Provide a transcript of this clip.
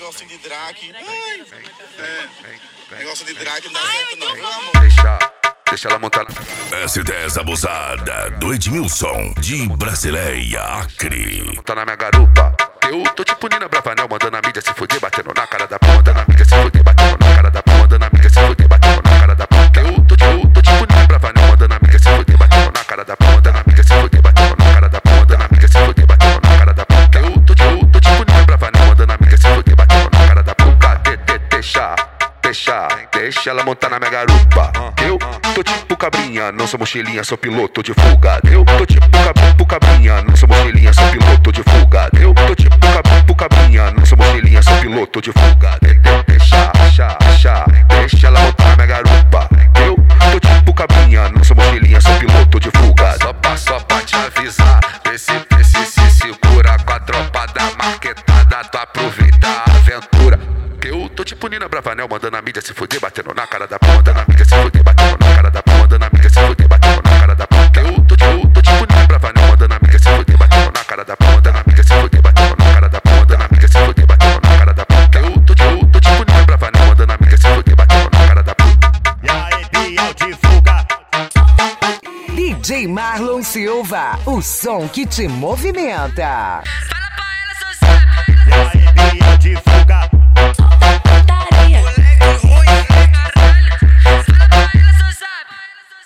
negocinho de drag. Negócio de drag não dá certo não, viu, amor? Deixa ela montar. S10 abusada do Edmilson de Brasileia, Acre. Tá na minha garupa. Eu tô tipo Nina Bravanel, mandando a mídia se fuder, batendo na cara da pão, mandando a mídia se fuder, batendo na cara da pão, mandando a mídia se fuder, batendo na cara da pão. Eu tô tipo Nina Bravanel, mandando a mídia se fuder, batendo na cara da pão, mandando a mídia se fuder, batendo na cara da pão, mandando a mídia se fuder, batendo na cara da pão. Eu tô tipo Nina Bravanel, mandando a mídia se fuder, batendo na cara da pão. Deixa ela montar na minha garupa. Eu tô tipo cabrinha, não sou mochilinha, sou piloto de fuga. Eu tô tipo cabrinha, não sou mochilinha, sou piloto de fuga. Eu tô tipo cabrinha, não sou mochilinha, sou piloto de fuga. Deixa ela montar na minha garupa. Eu tô tipo cabrinha, não sou mochilinha, sou piloto de fuga. Só pra te avisar, esse se segura com a tropa da marquetada, tu aproveita a aventura. Eu tô tipo Nina Bravanel, mandando a mídia se fuder, batendo na cara da pão, mandando a mídia se fuder, batendo na cara da pão, mandando a mídia se fuder, batendo na cara da pão. Eu tô tipo Nina Bravanel, mandando a mídia se fuder, batendo na cara da pão, mandando a mídia se fuder, batendo na cara da pão, mandando a mídia se fuder, batendo na cara da pão. Eu tô tipo Nina Bravanel, mandando a mídia se fuder, batendo na cara da pão. E aí, Biel de fuga. DJ Marlon Silva, o som que te movimenta. E aí, Biel de fuga.